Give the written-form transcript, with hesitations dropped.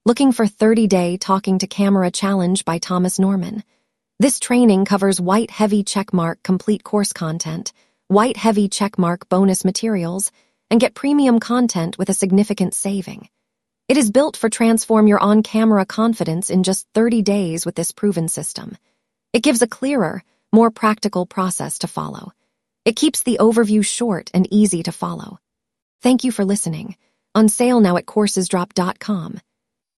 Looking for 30-Day Talking to Camera Challenge by Thomas Norman. This training covers white heavy checkmark complete course content, white heavy checkmark bonus materials, and get premium content with a significant saving. It is built for transform your on-camera confidence in just 30 days with this proven system. It gives a clearer, more practical process to follow. It keeps the overview short and easy to follow. Thank you for listening. On sale now at coursesdrop.com.